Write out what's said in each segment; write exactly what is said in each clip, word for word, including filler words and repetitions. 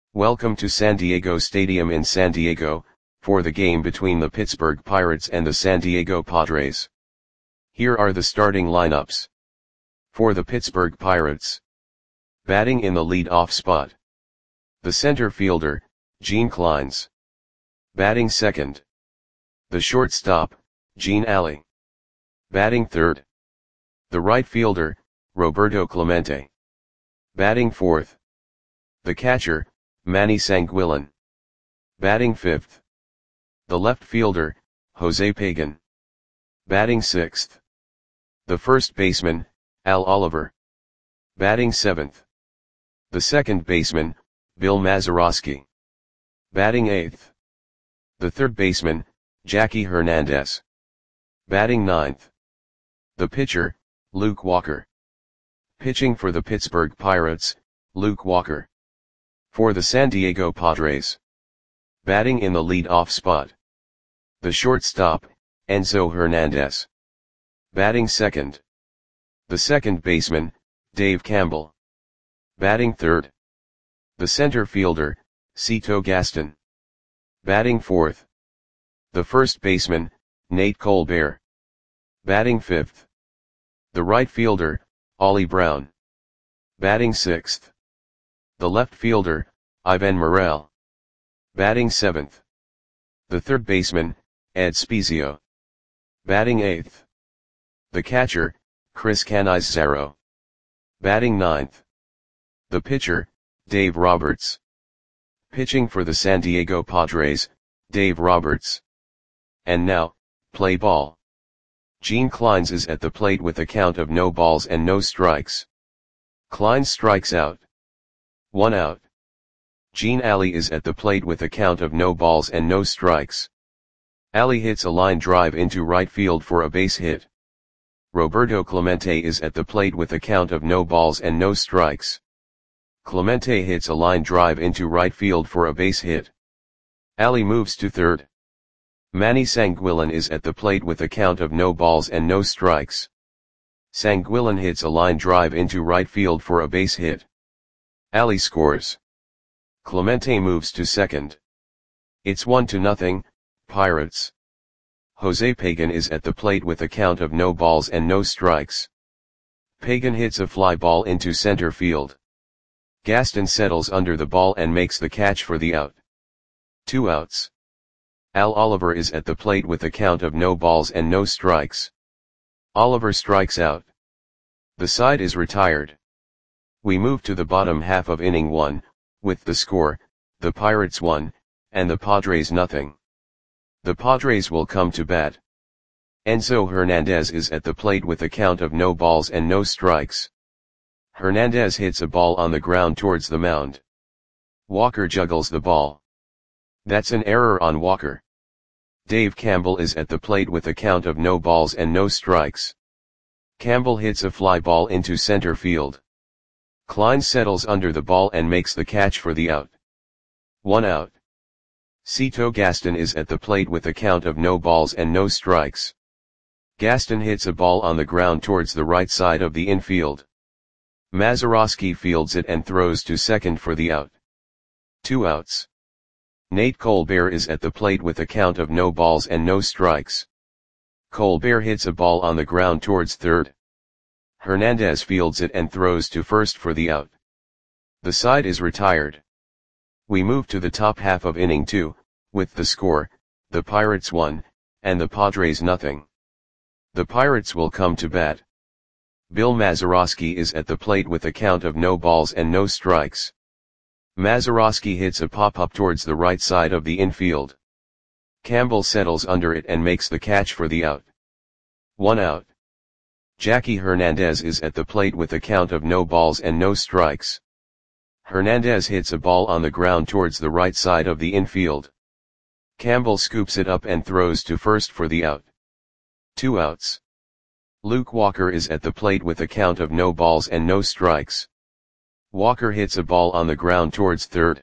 Welcome to San Diego Stadium in San Diego, for the game between the Pittsburgh Pirates and the San Diego Padres. Here are the starting lineups. For the Pittsburgh Pirates. Batting in the lead-off spot. The center fielder, Gene Clines. Batting second. The shortstop, Gene Alley. Batting third. The right fielder, Roberto Clemente. Batting fourth. The catcher, Manny Sanguillen. Batting fifth. The left fielder, Jose Pagan. Batting sixth. The first baseman, Al Oliver. Batting seventh. The second baseman, Bill Mazeroski. Batting eighth. The third baseman, Jackie Hernandez. Batting ninth. The pitcher, Luke Walker. Pitching for the Pittsburgh Pirates, Luke Walker. For the San Diego Padres. Batting in the lead-off spot. The shortstop, Enzo Hernandez. Batting second. The second baseman, Dave Campbell. Batting third. The center fielder, Cito Gaston. Batting fourth. The first baseman, Nate Colbert. Batting fifth. The right fielder, Ollie Brown. Batting sixth. The left fielder, Ivan Morel. Batting seventh. The third baseman, Ed Spezio. Batting eighth. The catcher, Chris Canizaro. Batting ninth. The pitcher, Dave Roberts. Pitching for the San Diego Padres, Dave Roberts. And now, play ball. Gene Clines is at the plate with a count of no balls and no strikes. Clines strikes out. One out. Gene Alley is at the plate with a count of no balls and no strikes. Alley hits a line drive into right field for a base hit. Roberto Clemente is at the plate with a count of no balls and no strikes. Clemente hits a line drive into right field for a base hit. Alley moves to third. Manny Sanguillen is at the plate with a count of no balls and no strikes. Sanguillen hits a line drive into right field for a base hit. Alley scores. Clemente moves to second. It's one to nothing, Pirates. Jose Pagan is at the plate with a count of no balls and no strikes. Pagan hits a fly ball into center field. Gaston settles under the ball and makes the catch for the out. Two outs. Al Oliver is at the plate with a count of no balls and no strikes. Oliver strikes out. The side is retired. We move to the bottom half of inning one, with the score, the Pirates one, and the Padres nothing. The Padres will come to bat. Enzo Hernandez is at the plate with a count of no balls and no strikes. Hernandez hits a ball on the ground towards the mound. Walker juggles the ball. That's an error on Walker. Dave Campbell is at the plate with a count of no balls and no strikes. Campbell hits a fly ball into center field. Clines settles under the ball and makes the catch for the out. One out. Cito Gaston is at the plate with a count of no balls and no strikes. Gaston hits a ball on the ground towards the right side of the infield. Mazeroski fields it and throws to second for the out. Two outs. Nate Colbert is at the plate with a count of no balls and no strikes. Colbert hits a ball on the ground towards third. Hernandez fields it and throws to first for the out. The side is retired. We move to the top half of inning two, with the score, the Pirates one, and the Padres nothing. The Pirates will come to bat. Bill Mazeroski is at the plate with a count of no balls and no strikes. Mazeroski hits a pop-up towards the right side of the infield. Campbell settles under it and makes the catch for the out. One out. Jackie Hernandez is at the plate with a count of no balls and no strikes. Hernandez hits a ball on the ground towards the right side of the infield. Campbell scoops it up and throws to first for the out. Two outs. Luke Walker is at the plate with a count of no balls and no strikes. Walker hits a ball on the ground towards third.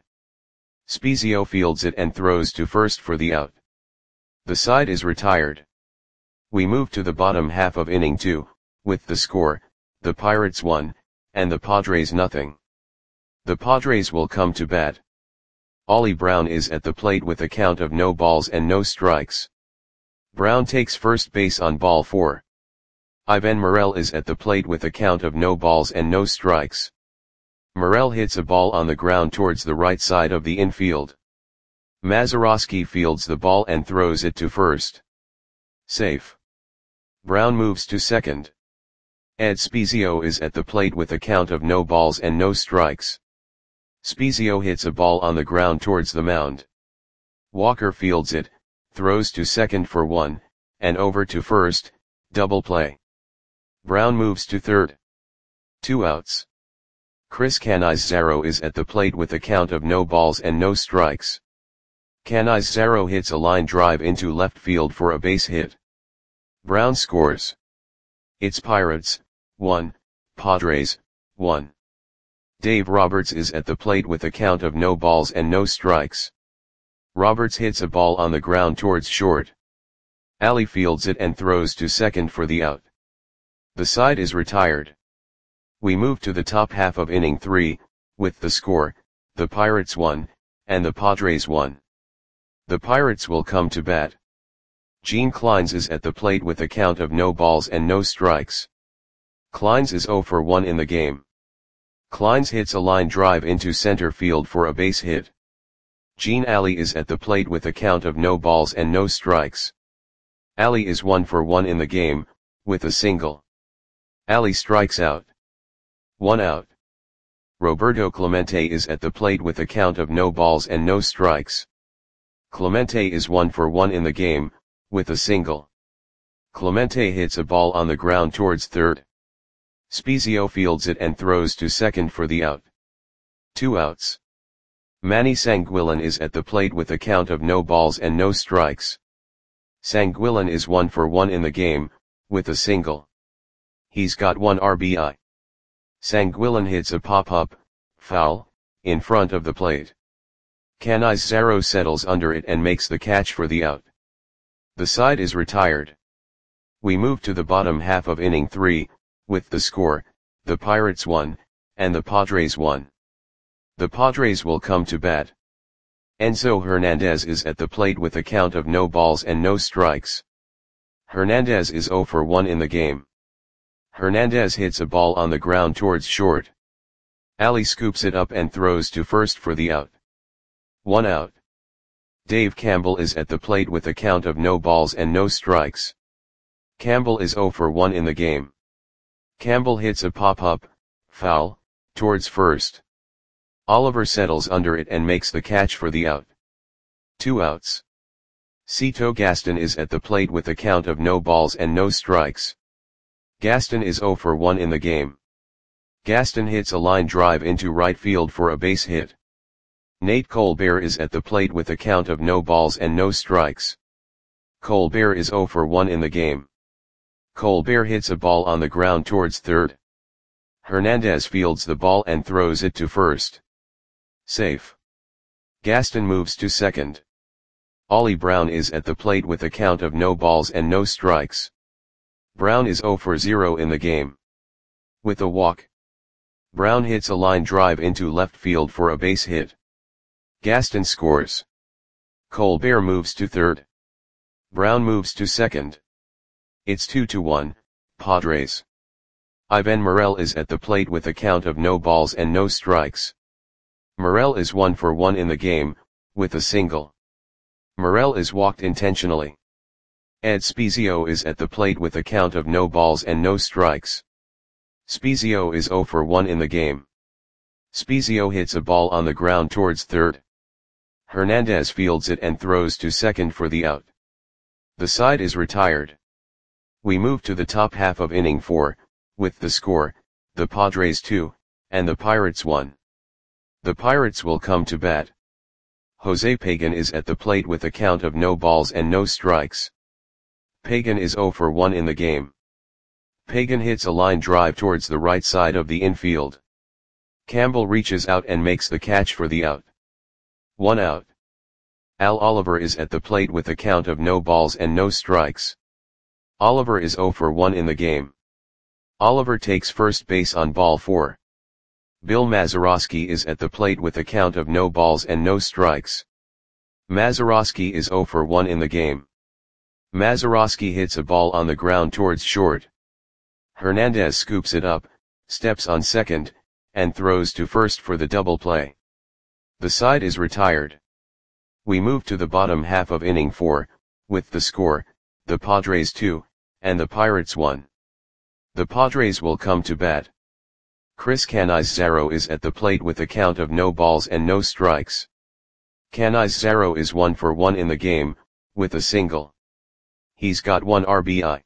Spezio fields it and throws to first for the out. The side is retired. We move to the bottom half of inning two, with the score, the Pirates one, and the Padres nothing. The Padres will come to bat. Ollie Brown is at the plate with a count of no balls and no strikes. Brown takes first base on ball four. Ivan Morel is at the plate with a count of no balls and no strikes. Morel hits a ball on the ground towards the right side of the infield. Mazeroski fields the ball and throws it to first. Safe. Brown moves to second. Ed Spezio is at the plate with a count of no balls and no strikes. Spezio hits a ball on the ground towards the mound. Walker fields it, throws to second for one, and over to first, double play. Brown moves to third. Two outs. Chris Canizaro is at the plate with a count of no balls and no strikes. Canizaro hits a line drive into left field for a base hit. Brown scores. It's Pirates, one, Padres, one. Dave Roberts is at the plate with a count of no balls and no strikes. Roberts hits a ball on the ground towards short. Ali fields it and throws to second for the out. The side is retired. We move to the top half of inning three, with the score, the Pirates won, and the Padres won. The Pirates will come to bat. Gene Clines is at the plate with a count of no balls and no strikes. Clines is zero for one in the game. Clines hits a line drive into center field for a base hit. Gene Ali is at the plate with a count of no balls and no strikes. Ali is one for one in the game, with a single. Ali strikes out. One out. Roberto Clemente is at the plate with a count of no balls and no strikes. Clemente is one for one in the game, with a single. Clemente hits a ball on the ground towards third. Spezio fields it and throws to second for the out. Two outs. Manny Sanguillen is at the plate with a count of no balls and no strikes. Sanguillen is one for one in the game, with a single. He's got one R B I. Sanguillen hits a pop-up, foul, in front of the plate. Canizaro settles under it and makes the catch for the out. The side is retired. We move to the bottom half of inning three, with the score, the Pirates won, and the Padres won. The Padres will come to bat. Enzo Hernandez is at the plate with a count of no balls and no strikes. Hernandez is zero for one in the game. Hernandez hits a ball on the ground towards short. Ali scoops it up and throws to first for the out. One out. Dave Campbell is at the plate with a count of no balls and no strikes. Campbell is zero for one in the game. Campbell hits a pop-up, foul, towards first. Oliver settles under it and makes the catch for the out. Two outs. Cito Gaston is at the plate with a count of no balls and no strikes. Gaston is zero for one in the game. Gaston hits a line drive into right field for a base hit. Nate Colbert is at the plate with a count of no balls and no strikes. Colbert is zero for one in the game. Colbert hits a ball on the ground towards third. Hernandez fields the ball and throws it to first. Safe. Gaston moves to second. Ollie Brown is at the plate with a count of no balls and no strikes. Brown is zero for zero in the game. With a walk. Brown hits a line drive into left field for a base hit. Gaston scores. Colbert moves to third. Brown moves to second. It's two to one, Padres. Ivan Morel is at the plate with a count of no balls and no strikes. Morel is one for one in the game, with a single. Morel is walked intentionally. Ed Spezio is at the plate with a count of no balls and no strikes. Spezio is zero for one in the game. Spezio hits a ball on the ground towards third. Hernandez fields it and throws to second for the out. The side is retired. We move to the top half of inning four, with the score, the Padres two, and the Pirates one. The Pirates will come to bat. Jose Pagan is at the plate with a count of no balls and no strikes. Pagan is zero for one in the game. Pagan hits a line drive towards the right side of the infield. Campbell reaches out and makes the catch for the out. One out. Al Oliver is at the plate with a count of no balls and no strikes. Oliver is zero for one in the game. Oliver takes first base on ball four. Bill Mazeroski is at the plate with a count of no balls and no strikes. Mazeroski is zero for one in the game. Mazeroski hits a ball on the ground towards short. Hernandez scoops it up, steps on second, and throws to first for the double play. The side is retired. We move to the bottom half of inning four, with the score, the Padres two, and the Pirates one. The Padres will come to bat. Chris Canizaro is at the plate with a count of no balls and no strikes. Canizaro is one for one in the game, with a single. He's got one R B I.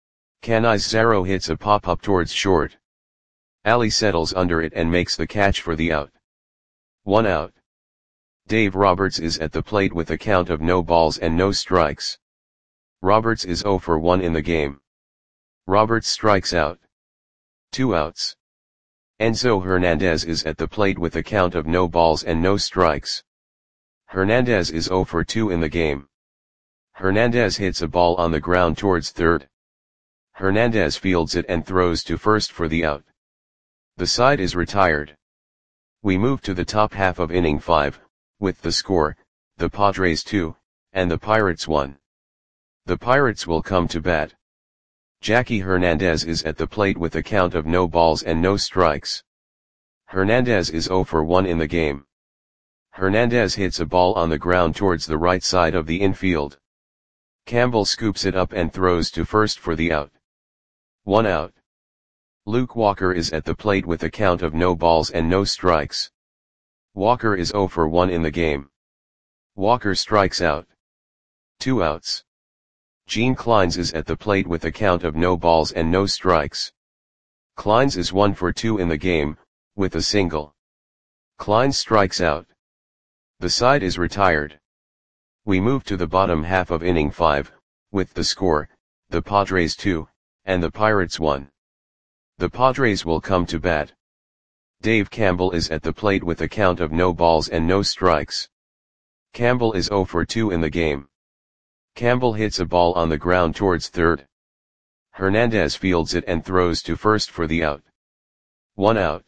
Canizaro hits a pop-up towards short. Ali settles under it and makes the catch for the out. One out. Dave Roberts is at the plate with a count of no balls and no strikes. Roberts is zero for one in the game. Roberts strikes out. Two outs. Enzo Hernandez is at the plate with a count of no balls and no strikes. Hernandez is zero for two in the game. Hernandez hits a ball on the ground towards third. Hernandez fields it and throws to first for the out. The side is retired. We move to the top half of inning five, with the score, the Padres two, and the Pirates one. The Pirates will come to bat. Jackie Hernandez is at the plate with a count of no balls and no strikes. Hernandez is zero for one in the game. Hernandez hits a ball on the ground towards the right side of the infield. Campbell scoops it up and throws to first for the out. One out. Luke Walker is at the plate with a count of no balls and no strikes. Walker is zero for one in the game. Walker strikes out. Two outs. Gene Clines is at the plate with a count of no balls and no strikes. Clines is one for two in the game, with a single. Clines strikes out. The side is retired. We move to the bottom half of inning five, with the score, the Padres two, and the Pirates one. The Padres will come to bat. Dave Campbell is at the plate with a count of no balls and no strikes. Campbell is zero for two in the game. Campbell hits a ball on the ground towards third. Hernandez fields it and throws to first for the out. One out.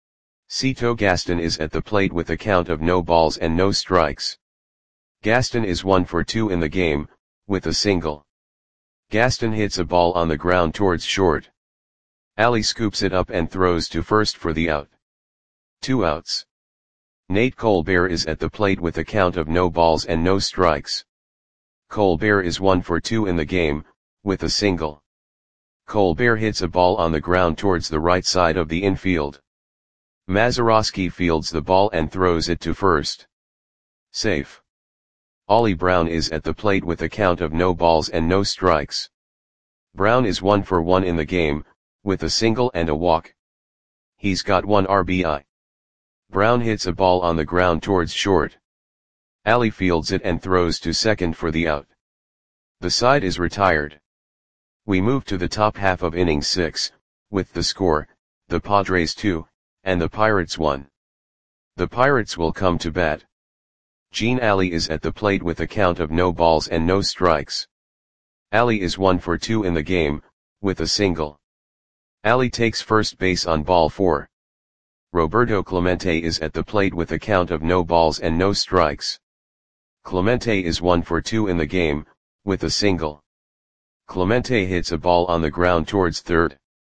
Cito Gaston is at the plate with a count of no balls and no strikes. Gaston is one for two in the game, with a single. Gaston hits a ball on the ground towards short. Ali scoops it up and throws to first for the out. Two outs. Nate Colbert is at the plate with a count of no balls and no strikes. Colbert is one for two in the game, with a single. Colbert hits a ball on the ground towards the right side of the infield. Mazeroski fields the ball and throws it to first. Safe. Ollie Brown is at the plate with a count of no balls and no strikes. Brown is one for one in the game, with a single and a walk. He's got one R B I. Brown hits a ball on the ground towards short. Ali fields it and throws to second for the out. The side is retired. We move to the top half of inning six, with the score, the Padres two, and the Pirates one. The Pirates will come to bat. Gene Ali is at the plate with a count of no balls and no strikes. Ali is one for two in the game, with a single. Ali takes first base on ball four. Roberto Clemente is at the plate with a count of no balls and no strikes. Clemente is one for two in the game, with a single. Clemente hits a ball on the ground towards third.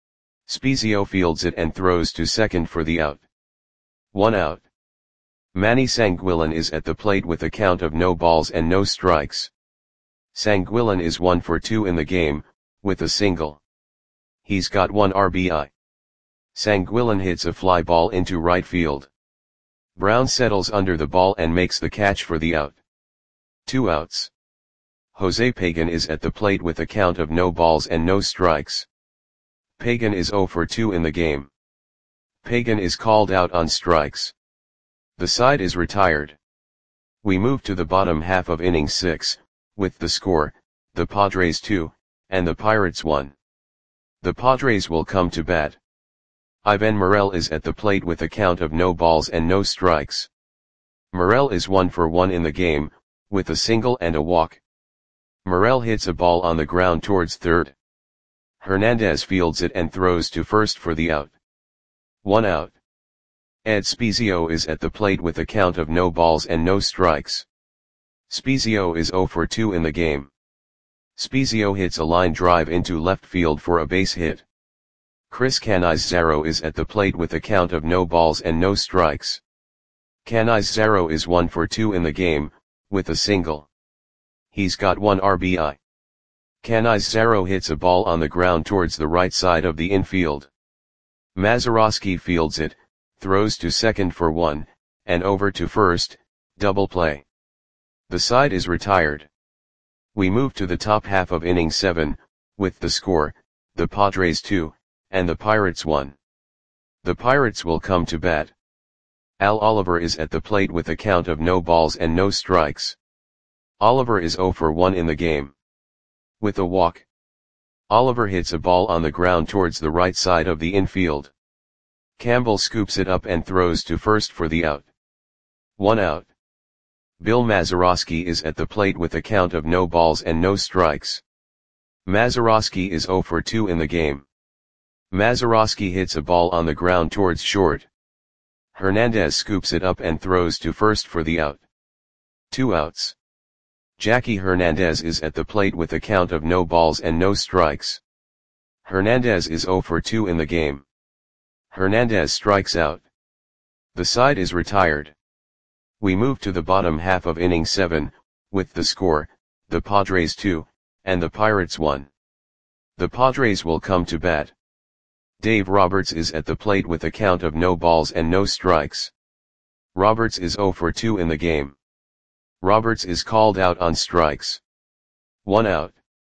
Spezio fields it and throws to second for the out. One out. Manny Sanguillen is at the plate with a count of no balls and no strikes. Sanguillen is one for two in the game, with a single. He's got one R B I. Sanguillen hits a fly ball into right field. Brown settles under the ball and makes the catch for the out. Two outs. Jose Pagan is at the plate with a count of no balls and no strikes. Pagan is zero for two in the game. Pagan is called out on strikes. The side is retired. We move to the bottom half of inning six, with the score, the Padres two, and the Pirates one. The Padres will come to bat. Ivan Morel is at the plate with a count of no balls and no strikes. Morel is one for one in the game, with a single and a walk. Morel hits a ball on the ground towards third. Hernandez fields it and throws to first for the out. One out. Ed Spezio is at the plate with a count of no balls and no strikes. Spezio is zero for two in the game. Spezio hits a line drive into left field for a base hit. Chris Cannizzaro is at the plate with a count of no balls and no strikes. Cannizzaro is one for two in the game, with a single. He's got one R B I. Cannizzaro hits a ball on the ground towards the right side of the infield. Mazeroski fields it, throws to second for one, and over to first, double play. The side is retired. We move to the top half of inning seven, with the score, the Padres two, and the Pirates one. The Pirates will come to bat. Al Oliver is at the plate with a count of no balls and no strikes. Oliver is zero for one in the game. With a walk, Oliver hits a ball on the ground towards the right side of the infield. Campbell scoops it up and throws to first for the out. One out. Bill Mazeroski is at the plate with a count of no balls and no strikes. Mazeroski is zero for two in the game. Mazeroski hits a ball on the ground towards short. Hernandez scoops it up and throws to first for the out. Two outs. Jackie Hernandez is at the plate with a count of no balls and no strikes. Hernandez is zero for two in the game. Hernandez strikes out. The side is retired. We move to the bottom half of inning seven, with the score, the Padres two, and the Pirates one. The Padres will come to bat. Dave Roberts is at the plate with a count of no balls and no strikes. Roberts is zero for two in the game. Roberts is called out on strikes. One out.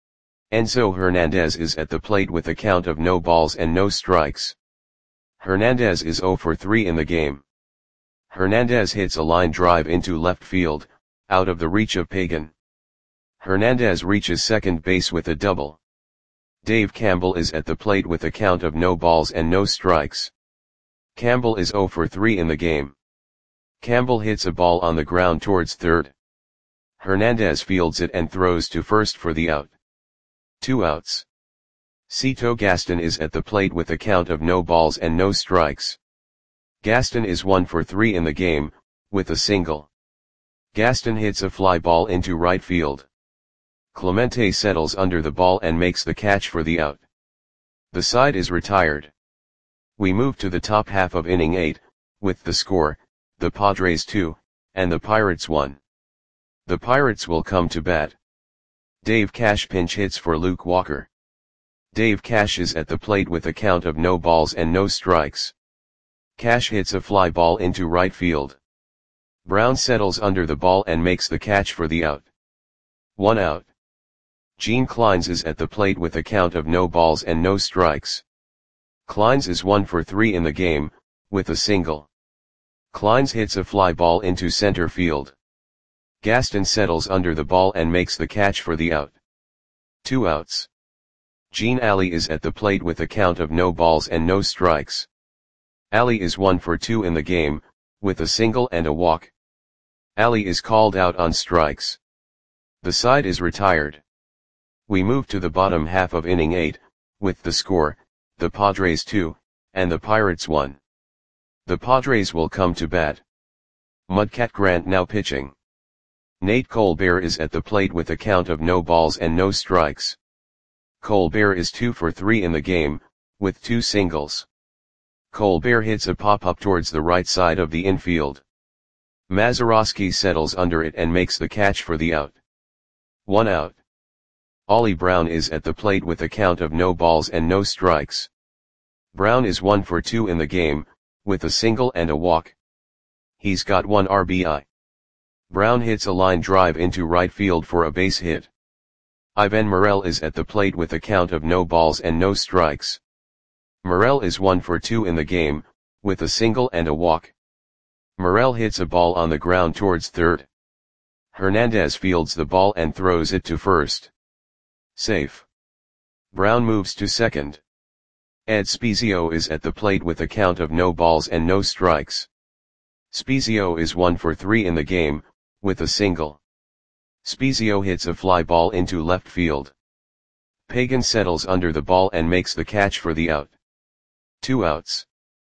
Enzo Hernandez is at the plate with a count of no balls and no strikes. Hernandez is zero for three in the game. Hernandez hits a line drive into left field, out of the reach of Pagan. Hernandez reaches second base with a double. Dave Campbell is at the plate with a count of no balls and no strikes. Campbell is zero for three in the game. Campbell hits a ball on the ground towards third. Hernandez fields it and throws to first for the out. Two outs. Cito Gaston is at the plate with a count of no balls and no strikes. Gaston is one for three in the game, with a single. Gaston hits a fly ball into right field. Clemente settles under the ball and makes the catch for the out. The side is retired. We move to the top half of inning eight, with the score, the Padres two, and the Pirates one. The Pirates will come to bat. Dave Cash pinch hits for Luke Walker. Dave Cash is at the plate with a count of no balls and no strikes. Cash hits a fly ball into right field. Brown settles under the ball and makes the catch for the out. One out. Gene Kleins is at the plate with a count of no balls and no strikes. Kleins is one for three in the game, with a single. Kleins hits a fly ball into center field. Gaston settles under the ball and makes the catch for the out. Two outs. Gene Alley is at the plate with a count of no balls and no strikes. Alley is one for two in the game, with a single and a walk. Alley is called out on strikes. The side is retired. We move to the bottom half of inning eight, with the score, the Padres two, and the Pirates one. The Padres will come to bat. Mudcat Grant now pitching. Nate Colbert is at the plate with a count of no balls and no strikes. Colbert is two for three in the game, with two singles. Colbert hits a pop-up towards the right side of the infield. Mazeroski settles under it and makes the catch for the out. One out. Ollie Brown is at the plate with a count of no balls and no strikes. Brown is one for two in the game, with a single and a walk. He's got one R B I. Brown hits a line drive into right field for a base hit. Ivan Morel is at the plate with a count of no balls and no strikes. Morel is one for two in the game, with a single and a walk. Morel hits a ball on the ground towards third. Hernandez fields the ball and throws it to first. Safe. Brown moves to second. Ed Spezio is at the plate with a count of no balls and no strikes. Spezio is one for three in the game, with a single. Spezio hits a fly ball into left field. Pagan settles under the ball and makes the catch for the out. Two outs.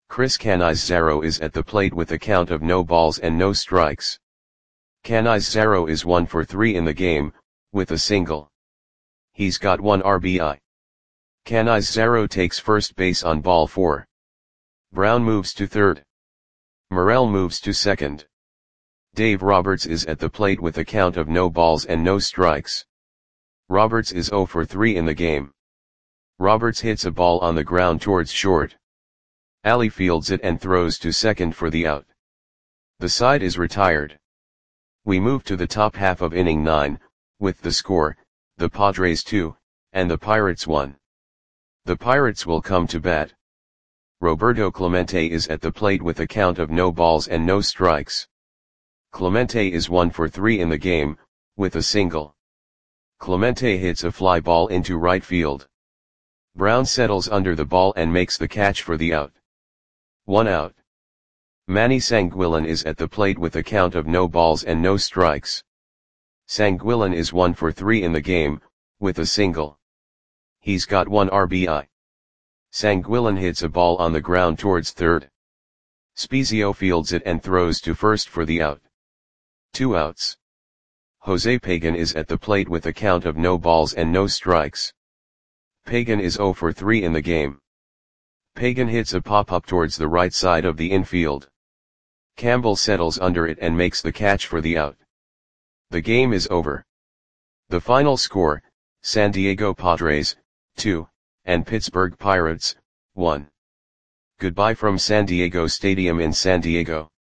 Chris Canizaro is at the plate with a count of no balls and no strikes. Canizaro is one for three in the game, with a single. He's got one R B I. Canizaro takes first base on ball four. Brown moves to third. Morel moves to second. Dave Roberts is at the plate with a count of no balls and no strikes. Roberts is zero for three in the game. Roberts hits a ball on the ground towards short. Ali fields it and throws to second for the out. The side is retired. We move to the top half of inning nine, with the score, the Padres two, and the Pirates one. The Pirates will come to bat. Roberto Clemente is at the plate with a count of no balls and no strikes. Clemente is one for three in the game, with a single. Clemente hits a fly ball into right field. Brown settles under the ball and makes the catch for the out. One out. Manny Sanguillen is at the plate with a count of no balls and no strikes. Sanguillen is one for three in the game, with a single. He's got one R B I. Sanguillen hits a ball on the ground towards third. Spezio fields it and throws to first for the out. Two outs. Jose Pagan is at the plate with a count of no balls and no strikes. Pagan is zero for three in the game. Pagan hits a pop-up towards the right side of the infield. Campbell settles under it and makes the catch for the out. The game is over. The final score, San Diego Padres, two, and Pittsburgh Pirates, one. Goodbye from San Diego Stadium in San Diego.